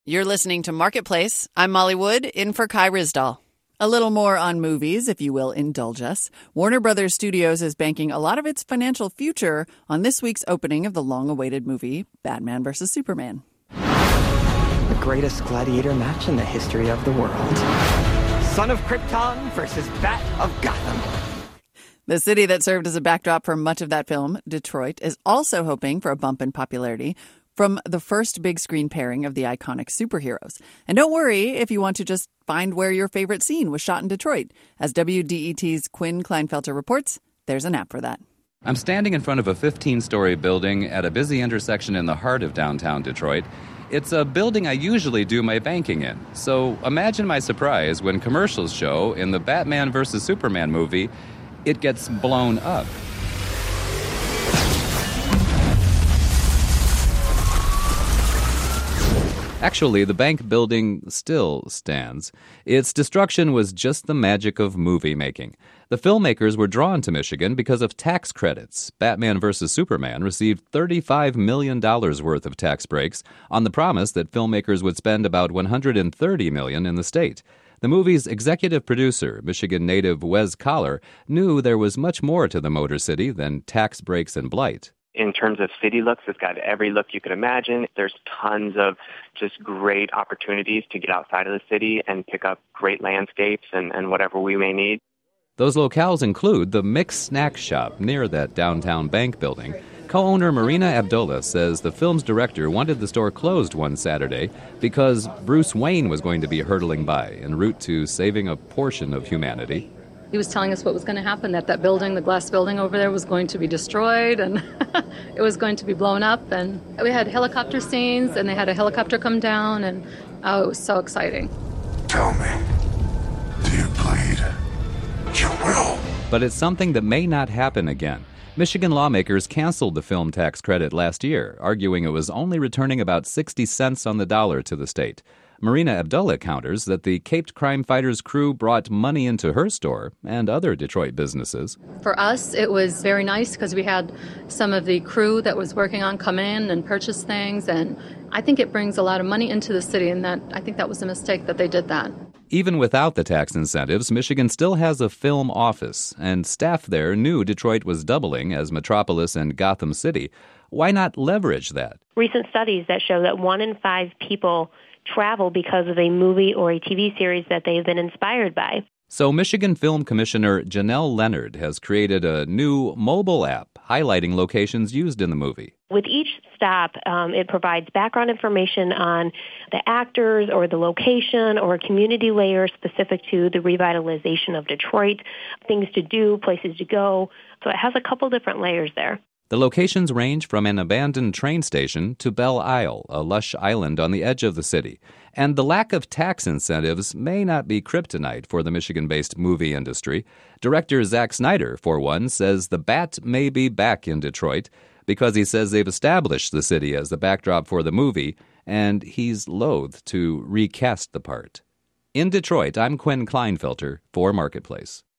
You're listening to Marketplace. I'm Molly Wood, in for Kai Ryssdal. A little more on movies, if you will indulge us. Warner Brothers Studios is banking a lot of its financial future on this week's opening of the long-awaited movie, Batman vs. Superman. The greatest gladiator match in the history of the world. Son of Krypton versus Bat of Gotham. The city that served as a backdrop for much of that film, Detroit, is also hoping for a bump in popularity from the first big screen pairing of the iconic superheroes. And don't worry if you want to just find where your favorite scene was shot in Detroit. As WDET's Quinn Kleinfelter reports, there's an app for that. I'm standing in front of a 15-story building at a busy intersection in the heart of downtown Detroit. It's a building I usually do my banking in. So imagine my surprise when commercials show in the Batman vs. Superman movie, it gets blown up. Actually, the bank building still stands. Its destruction was just the magic of movie making. The filmmakers were drawn to Michigan because of tax credits. Batman vs. Superman received $35 million worth of tax breaks on the promise that filmmakers would spend about $130 million in the state. The movie's executive producer, Michigan native Wes Collar, knew there was much more to the Motor City than tax breaks and blight. In terms of city looks, it's got every look you could imagine. There's tons of just great opportunities to get outside of the city and pick up great landscapes and whatever we may need. Those locales include the Mixed Snack Shop near that downtown bank building. Co-owner Marina Abdullah says the film's director wanted the store closed one Saturday because Bruce Wayne was going to be hurtling by en route to saving a portion of humanity. He was telling us what was going to happen, that building, the glass building over there, was going to be destroyed and it was going to be blown up. And we had helicopter scenes and they had a helicopter come down and it was so exciting. Tell me, do you plead? You will. But it's something that may not happen again. Michigan lawmakers canceled the film tax credit last year, arguing it was only returning about 60 cents on the dollar to the state. Marina Abdullah counters that the Caped Crime Fighters crew brought money into her store and other Detroit businesses. For us, it was very nice because we had some of the crew that was working on come in and purchase things, and I think it brings a lot of money into the city, and I think that was a mistake that they did that. Even without the tax incentives, Michigan still has a film office, and staff there knew Detroit was doubling as metropolis and Gotham City. Why not leverage that? Recent studies that show that 1 in 5 people travel because of a movie or a TV series that they've been inspired by. So Michigan Film Commissioner Janelle Leonard has created a new mobile app highlighting locations used in the movie. With each stop, it provides background information on the actors or the location or a community layer specific to the revitalization of Detroit, things to do, places to go. So it has a couple different layers there. The locations range from an abandoned train station to Belle Isle, a lush island on the edge of the city. And the lack of tax incentives may not be kryptonite for the Michigan-based movie industry. Director Zack Snyder, for one, says the Bat may be back in Detroit because he says they've established the city as the backdrop for the movie, and he's loath to recast the part. In Detroit, I'm Quinn Kleinfelter for Marketplace.